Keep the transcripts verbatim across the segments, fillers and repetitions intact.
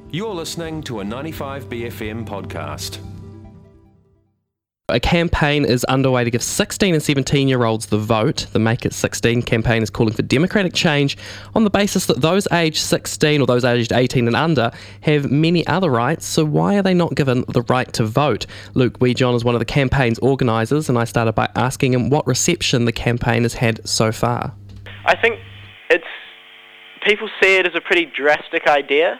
You're listening to a ninety-five B F M podcast. A campaign is underway to give sixteen and seventeen year olds the vote. The Make It sixteen campaign is calling for democratic change on the basis that those aged sixteen or those aged eighteen and under have many other rights, so why are they not given the right to vote? Luke Weejohn is one of the campaign's organisers, and I started by asking him what reception the campaign has had so far. I think it's people see it as a pretty drastic idea,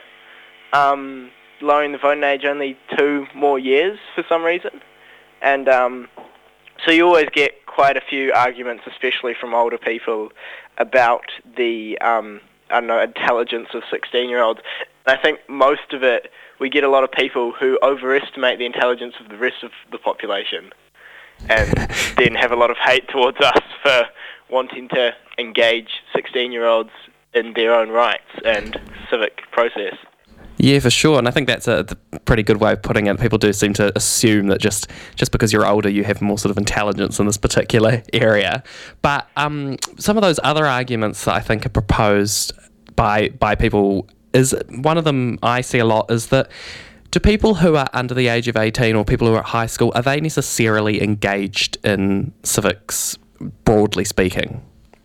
um, lowering the voting age only two more years for some reason. And um, so you always get quite a few arguments, especially from older people, about the um, I don't know intelligence of sixteen-year-olds. And I think most of it, we get a lot of people who overestimate the intelligence of the rest of the population, and then have a lot of hate towards us for wanting to engage sixteen-year-olds in their own rights and civic process. Yeah, for sure, and I think that's a pretty good way of putting it. People do seem to assume that just, just because you're older, you have more sort of intelligence in this particular area. But um, some of those other arguments that I think are proposed by by people, is one of them I see a lot, is that do people who are under the age of eighteen or people who are at high school, are they necessarily engaged in civics, broadly speaking?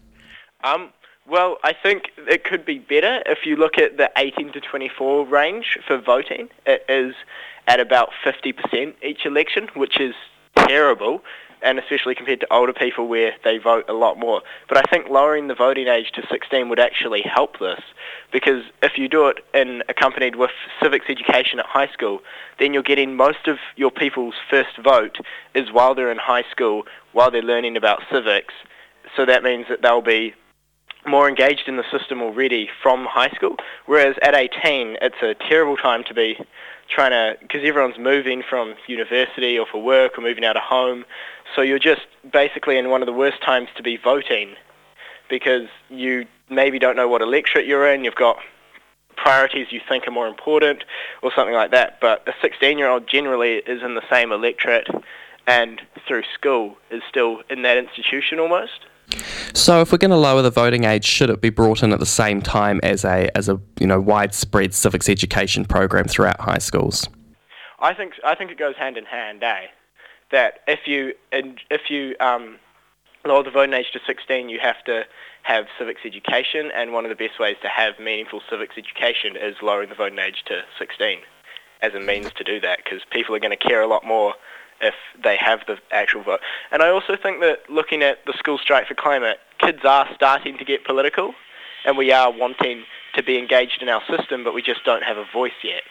Um. Well, I think it could be better. If you look at the eighteen to twenty-four range for voting, it is at about fifty percent each election, which is terrible, and especially compared to older people where they vote a lot more. But I think lowering the voting age to sixteen would actually help this, because if you do it in accompanied with civics education at high school, then you're getting most of your people's first vote is while they're in high school, while they're learning about civics. So that means that they'll be more engaged in the system already from high school, whereas at eighteen it's a terrible time to be trying to, because everyone's moving from university or for work or moving out of home, so you're just basically in one of the worst times to be voting, because you maybe don't know what electorate you're in, you've got priorities you think are more important or something like that, but a sixteen-year-old generally is in the same electorate and through school is still in that institution almost. So if we're going to lower the voting age, should it be brought in at the same time as a as a you know widespread civics education program throughout high schools? I think I think it goes hand in hand, eh? That if you if you um, lower the voting age to sixteen, you have to have civics education, and one of the best ways to have meaningful civics education is lowering the voting age to sixteen as a means to do that, because people are going to care a lot more if they have the actual vote. And I also think that looking at the School Strike for Climate, kids are starting to get political, and we are wanting to be engaged in our system, but we just don't have a voice yet.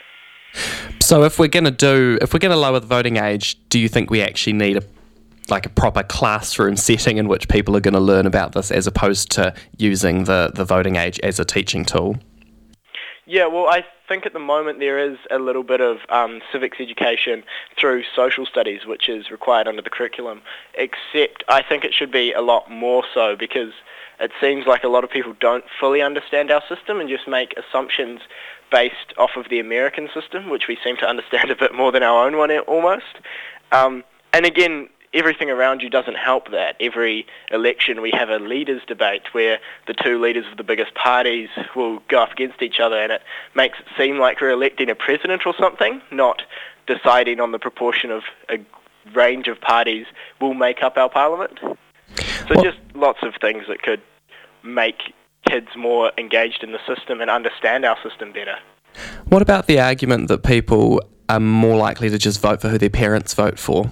So if we're going to do, if we're going to lower the voting age, do you think we actually need a like a proper classroom setting in which people are going to learn about this, as opposed to using the, the voting age as a teaching tool? Yeah, well, I think at the moment there is a little bit of um, civics education through social studies, which is required under the curriculum, except I think it should be a lot more so, because it seems like a lot of people don't fully understand our system and just make assumptions based off of the American system, which we seem to understand a bit more than our own one almost. Um, and again, everything around you doesn't help that. Every election we have a leaders debate where the two leaders of the biggest parties will go up against each other, and it makes it seem like we're electing a president or something, not deciding on the proportion of a range of parties will make up our parliament. So well, just lots of things that could make kids more engaged in the system and understand our system better. What about the argument that people are more likely to just vote for who their parents vote for?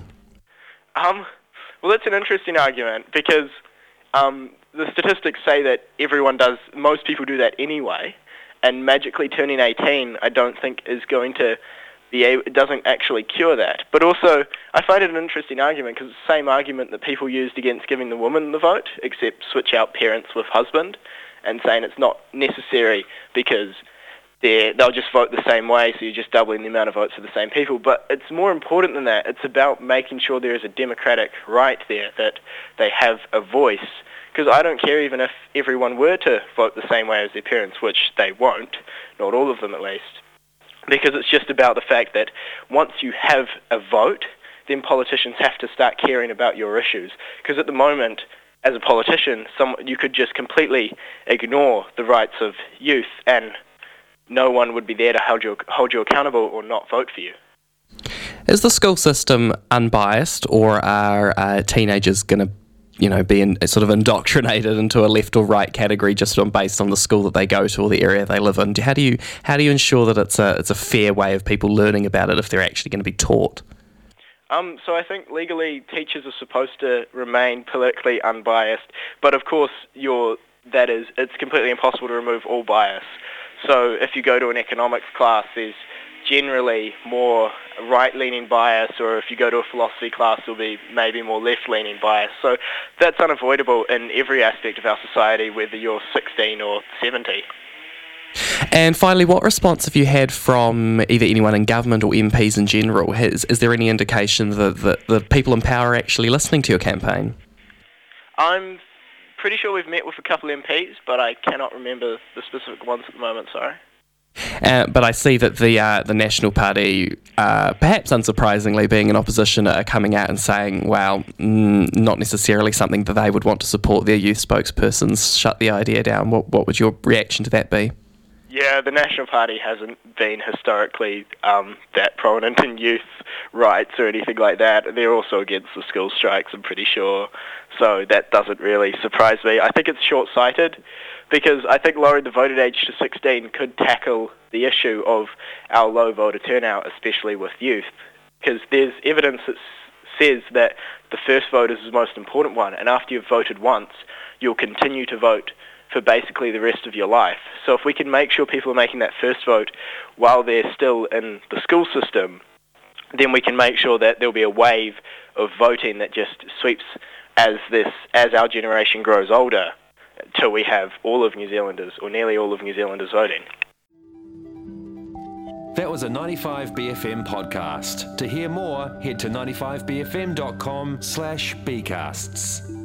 Um, well, that's an interesting argument, because um, the statistics say that everyone does, most people do that anyway, and magically turning eighteen I don't think is going to be able, it doesn't actually cure that. But also, I find it an interesting argument, because it's the same argument that people used against giving the woman the vote, except switch out parents with husband, and saying it's not necessary because They're, they'll just vote the same way, so you're just doubling the amount of votes for the same people. But it's more important than that. It's about making sure there is a democratic right there, that they have a voice. Because I don't care even if everyone were to vote the same way as their parents, which they won't, not all of them at least. Because it's just about the fact that once you have a vote, then politicians have to start caring about your issues. Because at the moment, as a politician, some, you could just completely ignore the rights of youth and no one would be there to hold you, hold you accountable or not vote for you. Is the school system unbiased, or are uh, teenagers going to, you know, be in, sort of indoctrinated into a left or right category just on based on the school that they go to or the area they live in? How do you how do you ensure that it's a it's a fair way of people learning about it if they're actually going to be taught? Um, so I think legally teachers are supposed to remain politically unbiased, but of course you're, that is, it's completely impossible to remove all bias. So if you go to an economics class, there's generally more right-leaning bias, or if you go to a philosophy class, there'll be maybe more left-leaning bias. So that's unavoidable in every aspect of our society, whether you're sixteen or seventy. And finally, what response have you had from either anyone in government or M Ps in general? Has, is there any indication that, that the people in power are actually listening to your campaign? I'm pretty sure we've met with a couple of M Ps, but I cannot remember the specific ones at the moment, sorry. Uh, but I see that the uh, the National Party, uh, perhaps unsurprisingly, being in opposition, are coming out and saying, well, mm, not necessarily something that they would want to support their youth spokespersons shut the idea down. What, what would your reaction to that be? Yeah, the National Party hasn't been historically um, that prominent in youth rights or anything like that. They're also against the school strikes, I'm pretty sure. So that doesn't really surprise me. I think it's short-sighted because I think lowering the voting age to sixteen could tackle the issue of our low voter turnout, especially with youth, because there's evidence that says that the first vote is the most important one, and after you've voted once, you'll continue to vote for basically the rest of your life. So if we can make sure people are making that first vote while they're still in the school system, then we can make sure that there'll be a wave of voting that just sweeps as this as our generation grows older, till we have all of New Zealanders, or nearly all of New Zealanders, voting. That was a ninety-five B F M podcast. To hear more, head to ninety-five b f m dot com slash bcasts.